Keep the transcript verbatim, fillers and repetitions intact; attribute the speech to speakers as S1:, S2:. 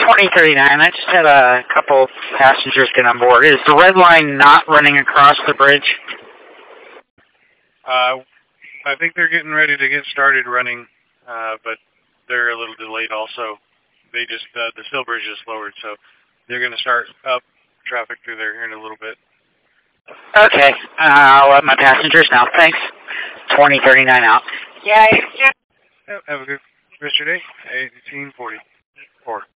S1: twenty thirty-nine. I just had a couple passengers get on board. Is the red line not running across the bridge?
S2: Uh, I think they're getting ready to get started running, uh, but they're a little delayed also. They just, uh, the Still Bridge is lowered, so they're going to start up traffic through there here in a little bit.
S1: Okay. Uh, I'll let my passengers know. Thanks. twenty thirty-nine out.
S2: Yay. Have a good rest of your day. eighteen forty-four.